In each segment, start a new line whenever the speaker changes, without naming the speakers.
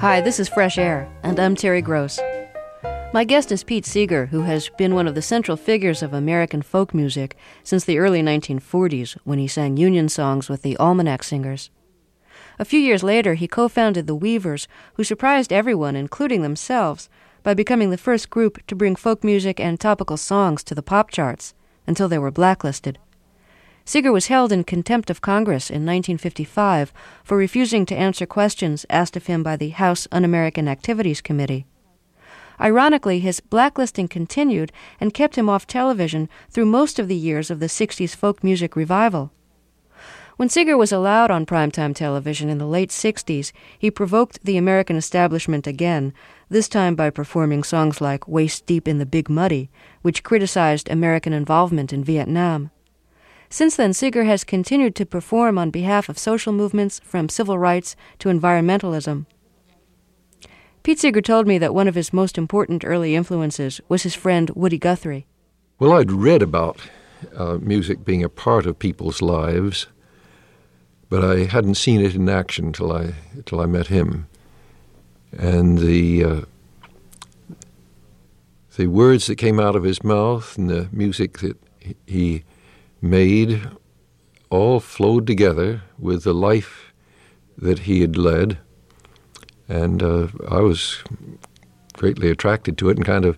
Hi, this is Fresh Air, and I'm Terry Gross. My guest is Pete Seeger, who has been one of the central figures of American folk music since the early 1940s, when he sang union songs with the Almanac Singers. A few years later, he co-founded the Weavers, who surprised everyone, including themselves, by becoming the first group to bring folk music and topical songs to the pop charts, until they were blacklisted. Seeger was held in contempt of Congress in 1955 for refusing to answer questions asked of him by the House Un-American Activities Committee. Ironically, his blacklisting continued and kept him off television through most of the years of the 60s folk music revival. When Seeger was allowed on primetime television in the late 60s, he provoked the American establishment again, this time by performing songs like Waist Deep in the Big Muddy, which criticized American involvement in Vietnam. Since then, Seeger has continued to perform on behalf of social movements from civil rights to environmentalism. Pete Seeger told me that one of his most important early influences was his friend Woody Guthrie.
Well, I'd read about music being a part of people's lives, but I hadn't seen it in action till I met him. And the words that came out of his mouth and the music that he made all flowed together with the life that he had led, and I was greatly attracted to it and kind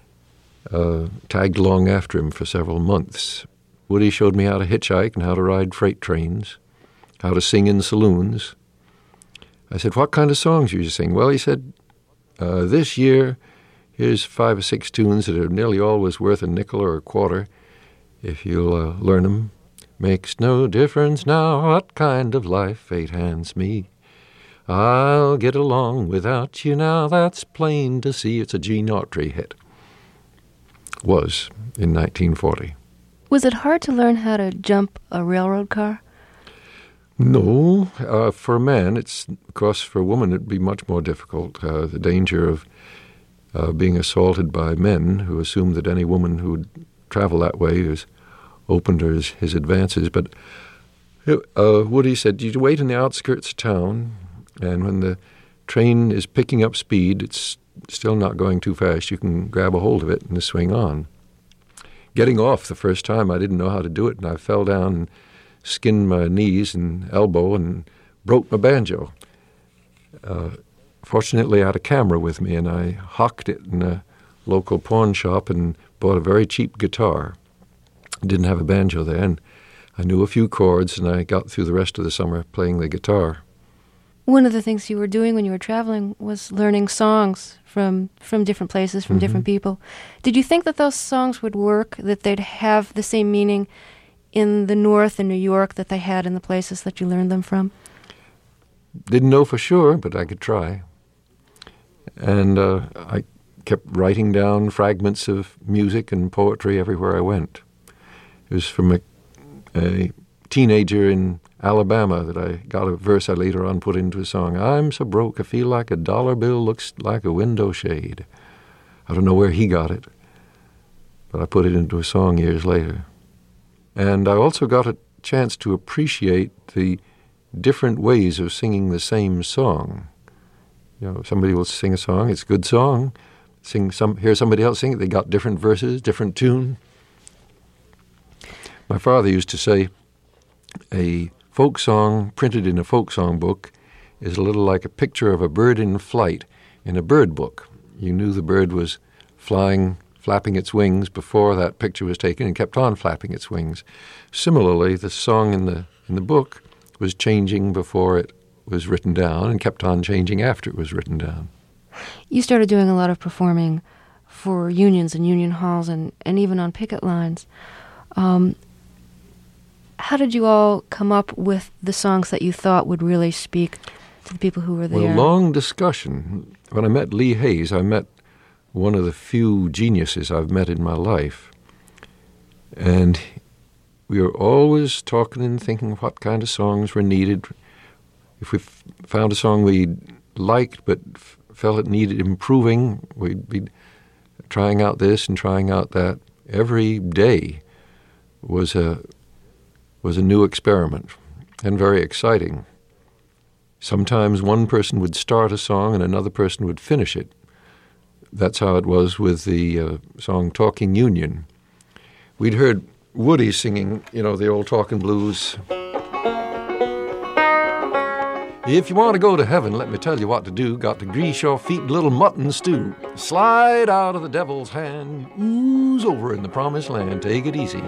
of tagged along after him for several months. Woody showed me how to hitchhike and how to ride freight trains, how to sing in saloons. I said, "What kind of songs do you sing?" Well, he said, "This year, here's 5 or 6 tunes that are nearly always worth a nickel or a quarter. If you'll learn 'em, makes no difference now what kind of life fate hands me. I'll get along without you now, that's plain to see." It's a Gene Autry hit. Was in 1940.
Was it hard to learn how to jump a railroad car?
No. For a man, of course, for a woman it'd be much more difficult. The danger of being assaulted by men who assume that any woman who would travel that way is open to his advances. But Woody said, "You wait in the outskirts of town, and when the train is picking up speed, it's still not going too fast. You can grab a hold of it and swing on." Getting off the first time, I didn't know how to do it, and I fell down and skinned my knees and elbow and broke my banjo. Fortunately, I had a camera with me, and I hocked it in a local pawn shop and bought a very cheap guitar. Didn't have a banjo there, and I knew a few chords, and I got through the rest of the summer playing the guitar.
One of the things you were doing when you were traveling was learning songs from different places, from different people. Did you think that those songs would work, that they'd have the same meaning in the North in New York that they had in the places that you learned them from?
Didn't know for sure, but I could try. And I kept writing down fragments of music and poetry everywhere I went. It was from a teenager in Alabama that I got a verse I later on put into a song. "I'm so broke, I feel like a dollar bill looks like a window shade." I don't know where he got it, but I put it into a song years later. And I also got a chance to appreciate the different ways of singing the same song. You know, somebody will sing a song, it's a good song. Hear somebody else sing it, they got different verses, different tune. My father used to say, a folk song printed in a folk song book is a little like a picture of a bird in flight in a bird book. You knew the bird was flying, flapping its wings before that picture was taken and kept on flapping its wings. Similarly, the song in the book was changing before it was written down and kept on changing after it was written down.
You started doing a lot of performing for unions and union halls and even on picket lines. How did you all come up with the songs that you thought would really speak to the people who were there?
Well, long discussion. When I met Lee Hayes, I met one of the few geniuses I've met in my life. And we were always talking and thinking what kind of songs were needed. If we found a song we liked but felt it needed improving, we'd be trying out this and trying out that. Every day was a new experiment and very exciting. Sometimes one person would start a song and another person would finish it. That's how it was with the song Talking Union. We'd heard Woody singing, the old talking blues. If you want to go to heaven, let me tell you what to do. Got to grease your feet in a little mutton stew. Slide out of the devil's hand. Ooze over in the promised land. Take it easy.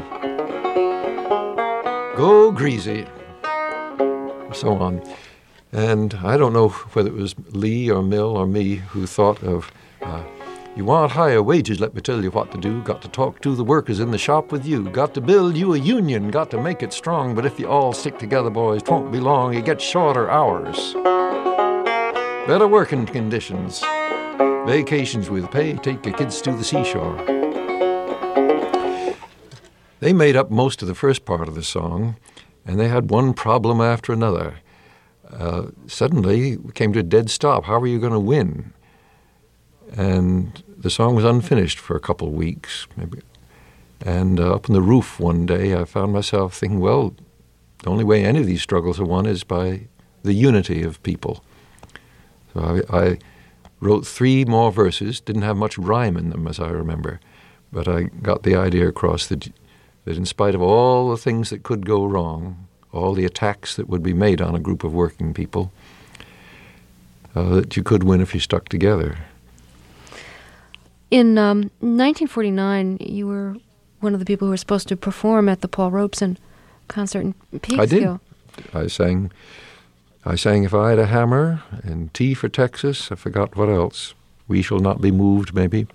Go greasy. So on. And I don't know whether it was Lee or Mill or me who thought of, you want higher wages, let me tell you what to do. Got to talk to the workers in the shop with you. Got to build you a union, got to make it strong. But if you all stick together, boys, 'twon't be long. You get shorter hours. Better working conditions. Vacations with pay, take your kids to the seashore. They made up most of the first part of the song, and they had one problem after another. Suddenly, we came to a dead stop. How are you going to win? And the song was unfinished for a couple of weeks, maybe. And up on the roof one day, I found myself thinking, well, the only way any of these struggles are won is by the unity of people. So I wrote 3 more verses, didn't have much rhyme in them, as I remember. But I got the idea across that in spite of all the things that could go wrong, all the attacks that would be made on a group of working people, that you could win if you stuck together.
In 1949, you were one of the people who were supposed to perform at the Paul Robeson concert in Peekskill.
I did. I sang If I Had a Hammer and T for Texas. I forgot what else. We Shall Not Be Moved, maybe.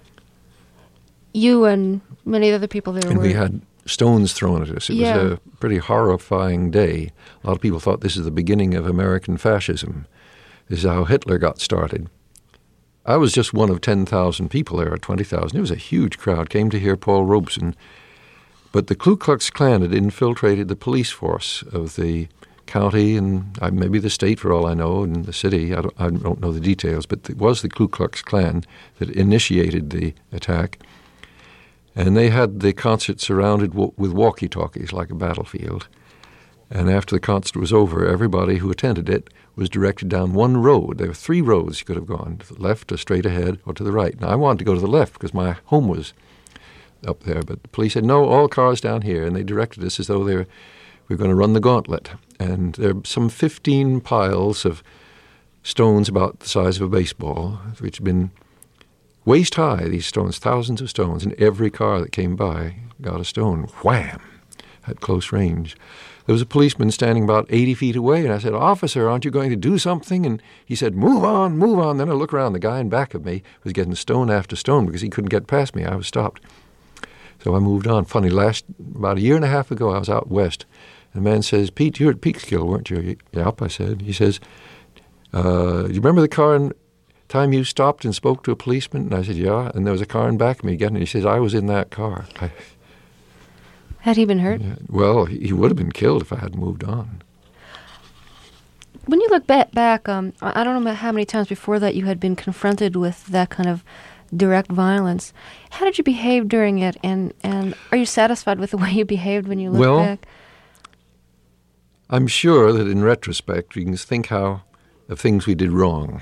You and many other people there
and
were...
we had stones thrown at us. It was a pretty horrifying day. A lot of people thought this is the beginning of American fascism. This is how Hitler got started. I was just one of 10,000 people there, or 20,000. It was a huge crowd, came to hear Paul Robeson. But the Ku Klux Klan had infiltrated the police force of the county and maybe the state, for all I know, and the city. I don't know the details, but it was the Ku Klux Klan that initiated the attack. And they had the concert surrounded with walkie-talkies like a battlefield. And after the concert was over, everybody who attended it was directed down one road. There were 3 roads you could have gone, to the left, or straight ahead, or to the right. Now, I wanted to go to the left because my home was up there. But the police said, no, all cars down here. And they directed us as though we were going to run the gauntlet. And there were some 15 piles of stones about the size of a baseball, which had been waist high, these stones, thousands of stones, and every car that came by got a stone, wham, at close range. There was a policeman standing about 80 feet away, and I said, officer, aren't you going to do something? And he said, move on, move on. Then I look around, the guy in back of me was getting stone after stone because he couldn't get past me. I was stopped. So I moved on. Funny, about a year and a half ago, I was out west, and the man says, Pete, you were at Peekskill, weren't you? Yep, I said. He says, do you remember the car time you stopped and spoke to a policeman? And I said, yeah. And there was a car in back of me again. And he says, I was in that car.
Had he been hurt?
Yeah, well, he would have been killed if I hadn't moved on.
When you look back, I don't know how many times before that you had been confronted with that kind of direct violence. How did you behave during it? And are you satisfied with the way you behaved when you look back?
I'm sure that in retrospect, you can think of things we did wrong.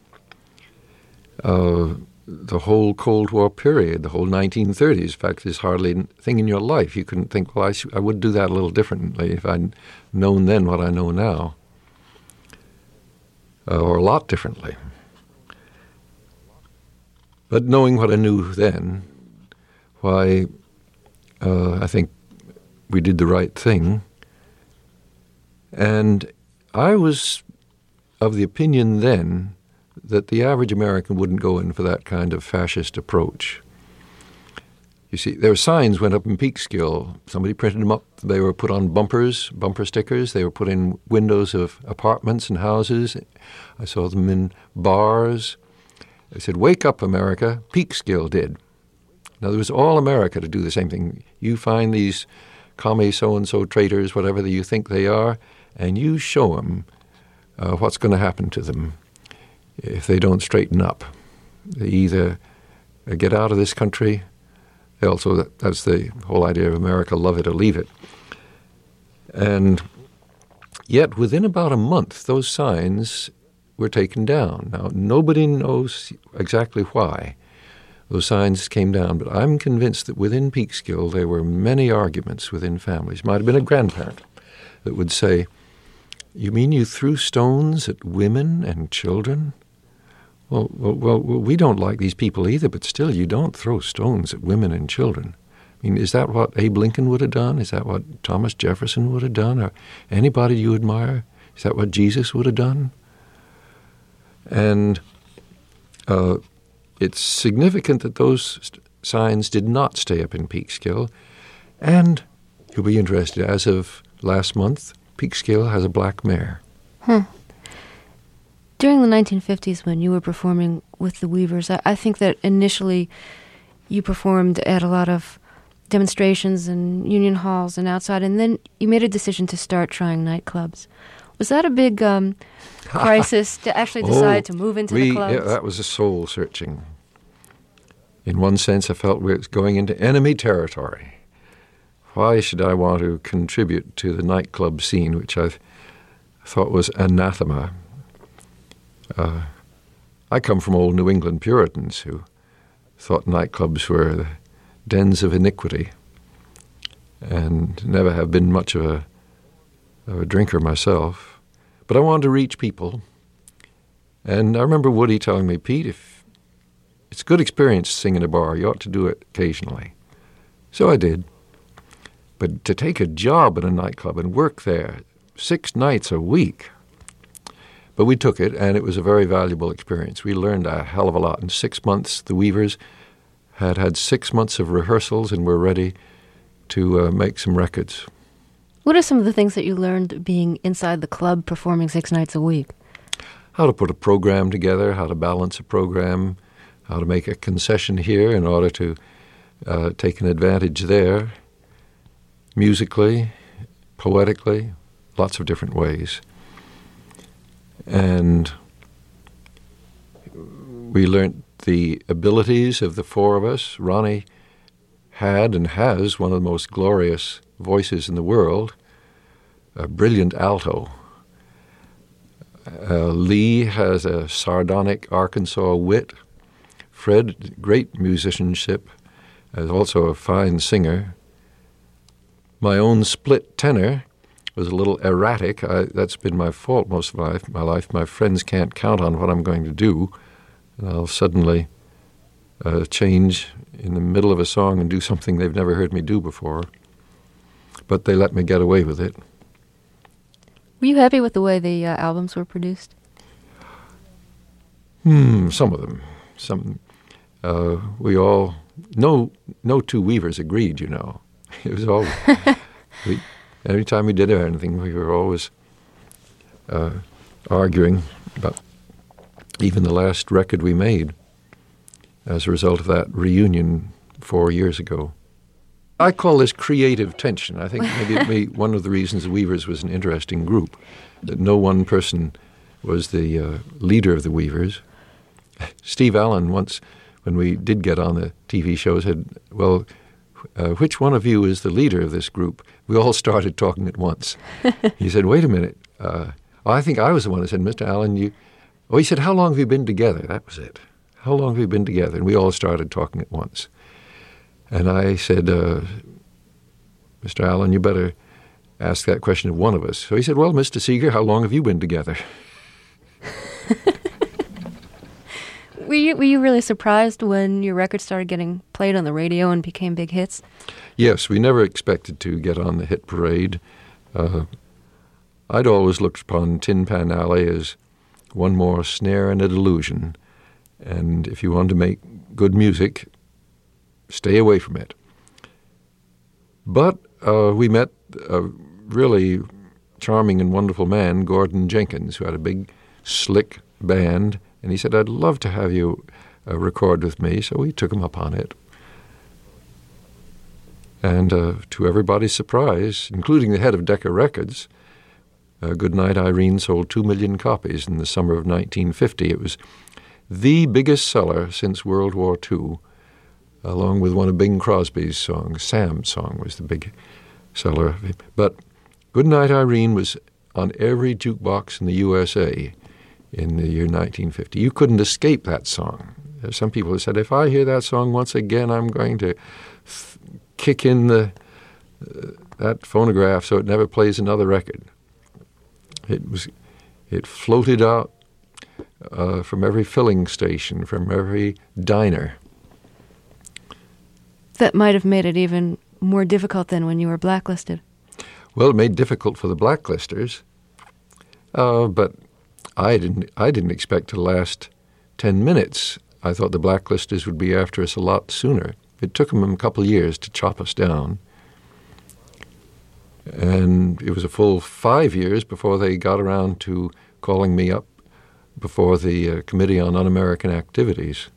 The whole Cold War period, the whole 1930s, in fact, there's hardly a thing in your life you couldn't think, well, I would do that a little differently if I'd known then what I know now, or a lot differently. But knowing what I knew then, why, I think we did the right thing. And I was of the opinion then that the average American wouldn't go in for that kind of fascist approach. You see, their signs went up in Peekskill. Somebody printed them up. They were put on bumper stickers. They were put in windows of apartments and houses. I saw them in bars. They said, wake up, America. Peekskill did. Now, there was all America to do the same thing. You find these commie so-and-so traitors, whatever you think they are, and you show them what's going to happen to them if they don't straighten up. They either get out of this country. That's the whole idea of America, love it or leave it. And Yet within about a month, those signs were taken down. Now, nobody knows exactly why those signs came down, but I'm convinced that within Peekskill there were many arguments within families. Might have been a grandparent that would say, "You mean you threw stones at women and children?" Well, we don't like these people either, but still, you don't throw stones at women and children. I mean, is that what Abe Lincoln would have done? Is that what Thomas Jefferson would have done? Or anybody you admire? Is that what Jesus would have done? And it's significant that those signs did not stay up in Peekskill. And you'll be interested, as of last month, Peekskill has a black mare.
During the 1950s, when you were performing with the Weavers, I think that initially you performed at a lot of demonstrations and union halls and outside, and then you made a decision to start trying nightclubs. Was that a big crisis to actually decide to move into the clubs?
Yeah, that was a soul-searching. In one sense, I felt we were going into enemy territory. Why should I want to contribute to the nightclub scene, which I thought was anathema? I come from old New England Puritans who thought nightclubs were the dens of iniquity, and never have been much of a drinker myself. But I wanted to reach people. And I remember Woody telling me, "Pete, if it's a good experience to sing in a bar, you ought to do it occasionally." So I did. But to take a job in a nightclub and work there 6 nights a week. But we took it, and it was a very valuable experience. We learned a hell of a lot. In 6 months, the Weavers had 6 months of rehearsals and were ready to make some records.
What are some of the things that you learned being inside the club performing 6 nights a week?
How to put a program together, how to balance a program, how to make a concession here in order to take an advantage there, musically, poetically, lots of different ways. And we learned the abilities of the 4 of us. Ronnie had and has one of the most glorious voices in the world, a brilliant alto. Lee has a sardonic Arkansas wit. Fred, great musicianship, is also a fine singer. My own split tenor was a little erratic. That's been my fault most of my life. My friends can't count on what I'm going to do, and I'll suddenly change in the middle of a song and do something they've never heard me do before. But they let me get away with it.
Were you happy with the way the albums were produced?
Some of them. We all, no 2 Weavers agreed, you know. It was all, every time we did anything, we were always arguing about even the last record we made as a result of that reunion 4 years ago. I call this creative tension. I think maybe one of the reasons the Weavers was an interesting group, that no one person was the leader of the Weavers. Steve Allen once, when we did get on the TV show, said, "Well, which one of you is the leader of this group?" We all started talking at once. He said, "Wait a minute. I think I was the one that said, 'Mr. Allen, you..." Oh, he said, "How long have you been together?" That was it. "How long have you been together?" And we all started talking at once. And I said, "Mr. Allen, you better ask that question of one of us." So he said, "Well, Mr. Seeger, how long have you been together?"
Were you really surprised when your record started getting played on the radio and became big hits?
Yes, we never expected to get on the hit parade. I'd always looked upon Tin Pan Alley as one more snare and a delusion. And if you want to make good music, stay away from it. But we met a really charming and wonderful man, Gordon Jenkins, who had a big, slick band, and he said, "I'd love to have you record with me," so we took him up on it. And to everybody's surprise, including the head of Decca Records, Goodnight Irene sold 2 million copies in the summer of 1950. It was the biggest seller since World War II, along with one of Bing Crosby's songs. Sam's song was the big seller. But Goodnight Irene was on every jukebox in the USA in the year 1950. You couldn't escape that song. There's some people who said, if I hear that song once again, I'm going to kick in that phonograph so it never plays another record. It floated out from every filling station, from every diner.
That might have made it even more difficult than when you were blacklisted.
Well, it made it difficult for the blacklisters, but I didn't expect to last 10 minutes. I thought the blacklisters would be after us a lot sooner. It took them a couple of years to chop us down. And it was a full 5 years before they got around to calling me up before the Committee on Un-American Activities.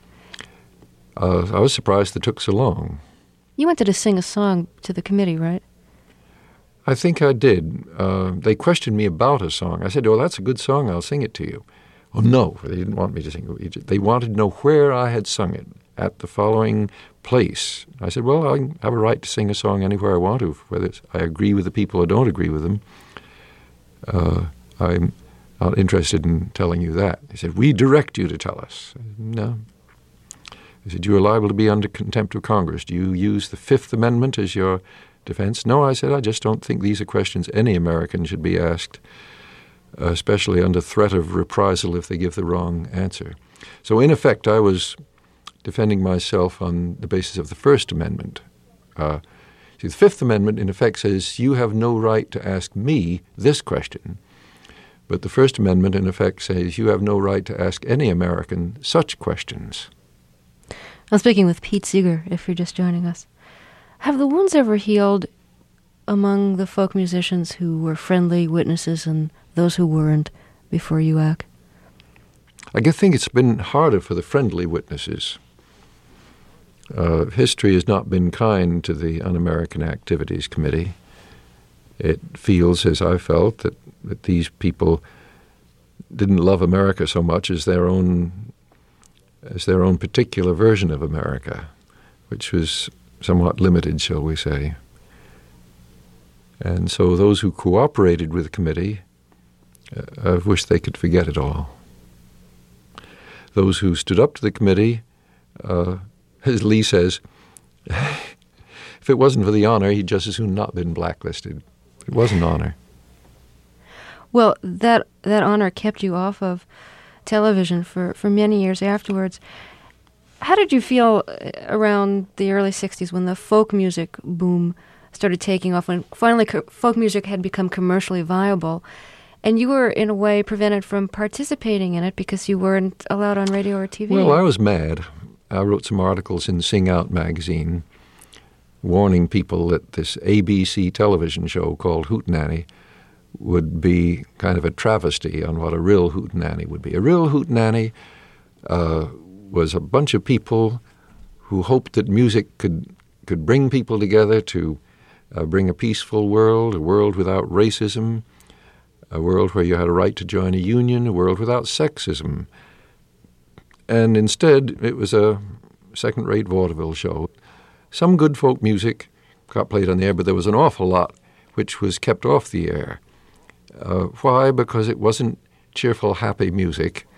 I was surprised it took so long.
You wanted to sing a song to the committee, right?
I think I did. They questioned me about a song. I said, oh, that's a good song. I'll sing it to you. Oh, no, they didn't want me to sing it. They wanted to know where I had sung it, at the following place. I said, well, I have a right to sing a song anywhere I want to, whether I agree with the people or don't agree with them. I'm not interested in telling you that. He said, we direct you to tell us. I said, no. He said, you are liable to be under contempt of Congress. Do you use the Fifth Amendment as your defense? No, I said, I just don't think these are questions any American should be asked, especially under threat of reprisal if they give the wrong answer. So in effect, I was defending myself on the basis of the First Amendment. See, the Fifth Amendment, in effect, says you have no right to ask me this question. But the First Amendment, in effect, says you have no right to ask any American such questions.
I'm speaking with Pete Seeger, if you're just joining us. Have the wounds ever healed among the folk musicians who were friendly witnesses and those who weren't before UAC?
I think it's been harder for the friendly witnesses. History has not been kind to the Un-American Activities Committee. It feels, as I felt, that these people didn't love America so much as their own particular version of America, which was somewhat limited, shall we say. And so those who cooperated with the committee, I wish they could forget it all. Those who stood up to the committee, as Lee says, if it wasn't for the honor, he'd just as soon not been blacklisted. It was an honor.
Well, that honor kept you off of television for many years afterwards. How did you feel around the early 60s when the folk music boom started taking off, when finally folk music had become commercially viable, and you were, in a way, prevented from participating in it because you weren't allowed on radio or TV?
Well, I was mad. I wrote some articles in Sing Out magazine warning people that this ABC television show called Hootenanny would be kind of a travesty on what a real hootenanny would be. A real hootenanny was a bunch of people who hoped that music could bring people together to bring a peaceful world, a world without racism, a world where you had a right to join a union, a world without sexism. And instead, it was a second-rate vaudeville show. Some good folk music got played on the air, but there was an awful lot which was kept off the air. Why? Because it wasn't cheerful, happy music.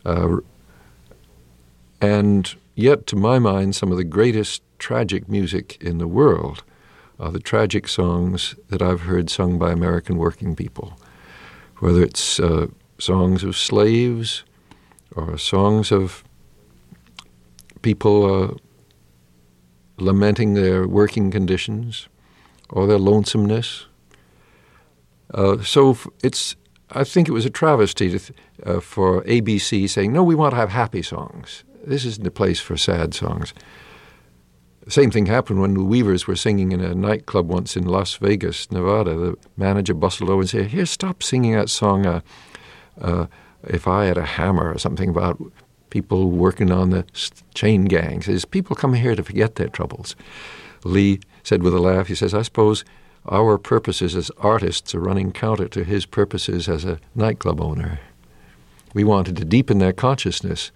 And yet, to my mind, some of the greatest tragic music in the world are the tragic songs that I've heard sung by American working people, whether it's songs of slaves or songs of people lamenting their working conditions or their lonesomeness. I think it was a travesty for ABC saying, no, we want to have happy songs. This isn't a place for sad songs. The same thing happened when the Weavers were singing in a nightclub once in Las Vegas, Nevada. The manager bustled over and said, here, stop singing that song, If I Had a Hammer, or something about people working on the chain gang. He says, people come here to forget their troubles. Lee said with a laugh, he says, I suppose our purposes as artists are running counter to his purposes as a nightclub owner. We wanted to deepen their consciousness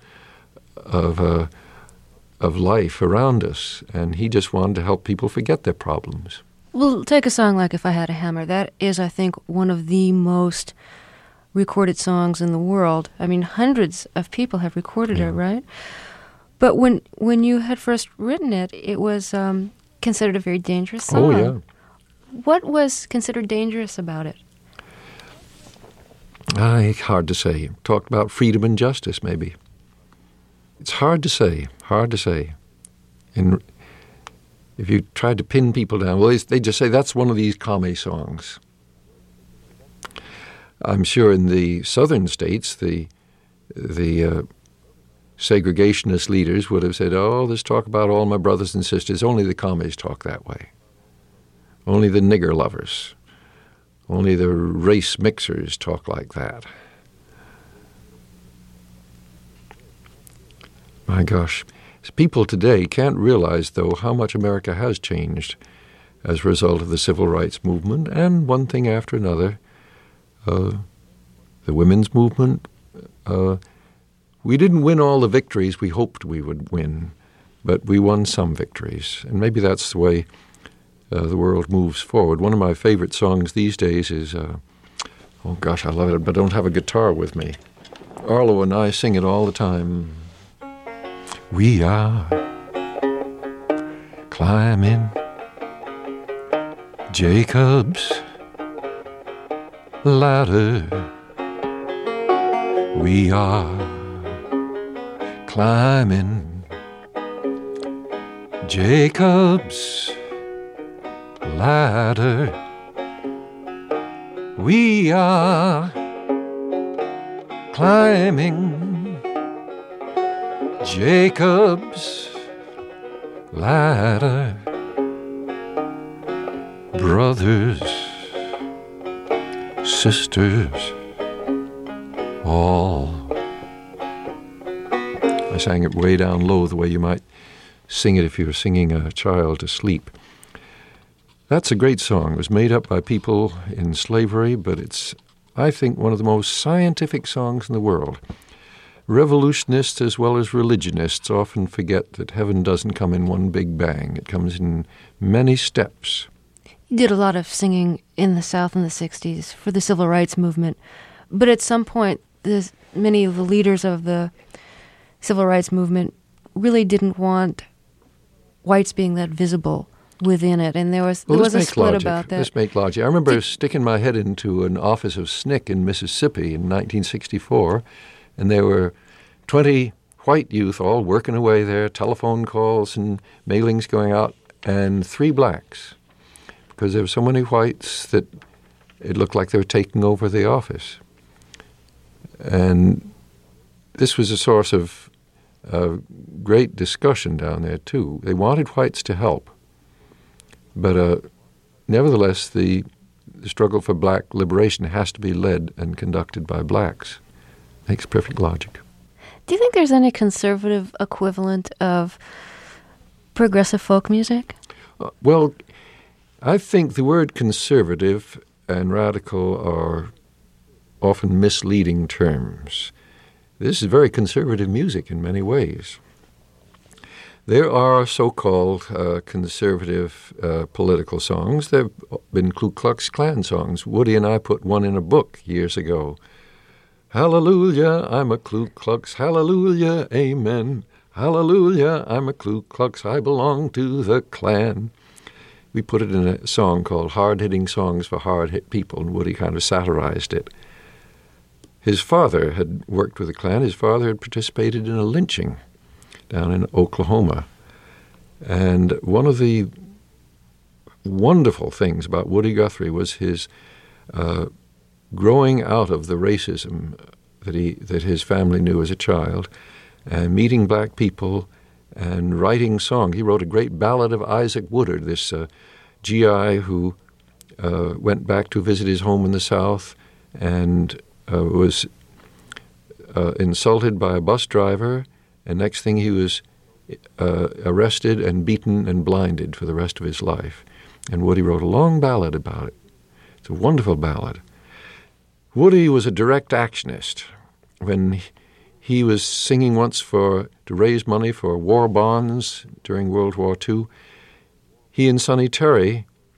of life around us, and he just wanted to help people forget their problems.
Well, take a song like If I Had a Hammer. That is, I think, one of the most recorded songs in the world. I mean, hundreds of people have recorded it, right? But when you had first written it, it was considered a very dangerous song.
Oh, yeah.
What was considered dangerous about it?
Hard to say. Talked about freedom and justice, maybe. It's hard to say. And if you tried to pin people down, well, they just say that's one of these commie songs. I'm sure in the southern states, the segregationist leaders would have said, oh, this talk about all my brothers and sisters, only the commies talk that way. Only the nigger lovers, only the race mixers talk like that. My gosh. People today can't realize, though, how much America has changed as a result of the civil rights movement and one thing after another. The women's movement. We didn't win all the victories we hoped we would win, but we won some victories. And maybe that's the way the world moves forward. One of my favorite songs these days is, oh gosh, I love it, but I don't have a guitar with me. Arlo and I sing it all the time. We are climbing Jacob's ladder. We are climbing Jacob's ladder. We are climbing Jacob's ladder. Brothers, sisters, all. I sang it way down low, the way you might sing it if you were singing a child to sleep. That's a great song. It was made up by people in slavery, but it's, I think, one of the most scientific songs in the world. Revolutionists as well as religionists often forget that heaven doesn't come in one big bang. It comes in many steps.
You did a lot of singing in the South in the 60s for the Civil Rights Movement. But at some point, many of the leaders of the Civil Rights Movement really didn't want whites being that visible within it. And there was a split about that.
Let's make logic. I remember sticking my head into an office of SNCC in Mississippi in 1964, and there were 20 white youth all working away there, telephone calls and mailings going out, and 3 blacks, because there were so many whites that it looked like they were taking over the office. And this was a source of great discussion down there, too. They wanted whites to help, but nevertheless, the struggle for black liberation has to be led and conducted by blacks. Makes perfect logic.
Do you think there's any conservative equivalent of progressive folk music?
Well, I think the word conservative and radical are often misleading terms. This is very conservative music in many ways. There are so-called conservative political songs. There have been Ku Klux Klan songs. Woody and I put one in a book years ago. Hallelujah, I'm a Ku Klux, hallelujah, amen. Hallelujah, I'm a Ku Klux, I belong to the Klan. We put it in a song called Hard-Hitting Songs for Hard-Hit People, and Woody kind of satirized it. His father had worked with the Klan. His father had participated in a lynching down in Oklahoma. And one of the wonderful things about Woody Guthrie was his growing out of the racism that his family knew as a child, and meeting black people and writing songs. He wrote a great ballad of Isaac Woodard, this GI who went back to visit his home in the South and was insulted by a bus driver, and next thing he was arrested and beaten and blinded for the rest of his life. And Woody wrote a long ballad about it. It's a wonderful ballad. Woody was a direct actionist. When he was singing once to raise money for war bonds during World War II, he and Sonny Terry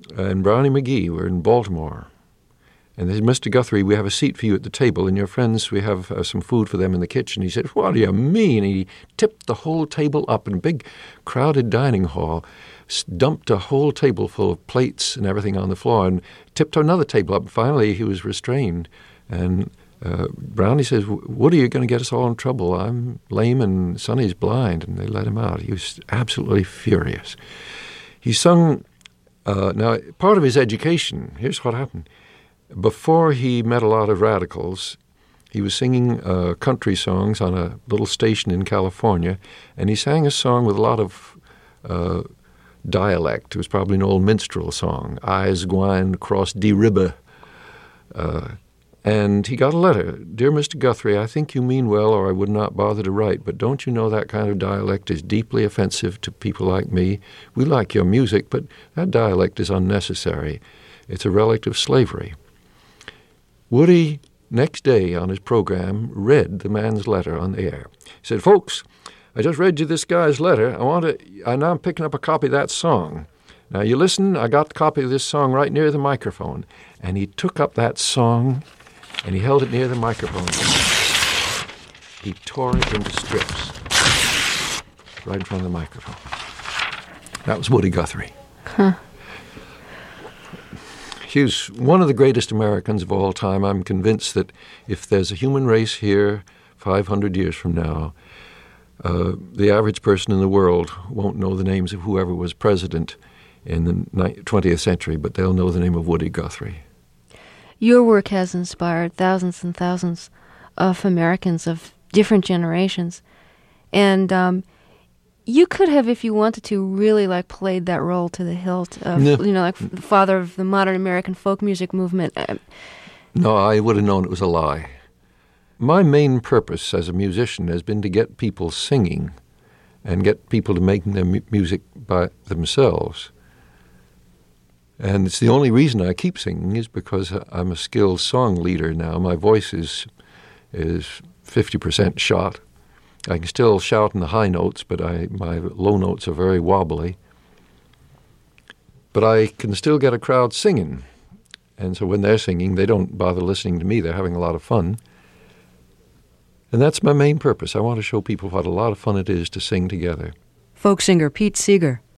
and Brownie McGee were in Baltimore. And they said, Mr. Guthrie, we have a seat for you at the table, and your friends, we have some food for them in the kitchen. He said, what do you mean? And he tipped the whole table up in a big, crowded dining hall, dumped a whole table full of plates and everything on the floor, and tipped another table up. Finally, he was restrained. And Brownie says, Woody, you're going to get us all in trouble. I'm lame and Sonny's blind. And they let him out. He was absolutely furious. He sung, now, part of his education, here's what happened. Before he met a lot of radicals, he was singing country songs on a little station in California, and he sang a song with a lot of dialect. It was probably an old minstrel song, I's gwine cross de river. And he got a letter. Dear Mr. Guthrie, I think you mean well, or I would not bother to write, but don't you know that kind of dialect is deeply offensive to people like me? We like your music, but that dialect is unnecessary. It's a relic of slavery. Woody, next day on his program, read the man's letter on the air. He said, folks, I just read you this guy's letter. Now I'm picking up a copy of that song. Now you listen, I got a copy of this song right near the microphone. And he took up that song and he held it near the microphone. He tore it into strips right in front of the microphone. That was Woody Guthrie.
Huh.
He was one of the greatest Americans of all time. I'm convinced that if there's a human race here 500 years from now, the average person in the world won't know the names of whoever was president in the 20th century, but they'll know the name of Woody Guthrie.
Your work has inspired thousands and thousands of Americans of different generations. And you could have, if you wanted to, really played that role to the hilt of, like the father of the modern American folk music movement.
No, I would have known it was a lie. My main purpose as a musician has been to get people singing and get people to make their music by themselves. And it's the only reason I keep singing is because I'm a skilled song leader now. My voice is 50% shot. I can still shout in the high notes, but my low notes are very wobbly. But I can still get a crowd singing. And so when they're singing, they don't bother listening to me. They're having a lot of fun. And that's my main purpose. I want to show people what a lot of fun it is to sing together.
Folk singer Pete Seeger.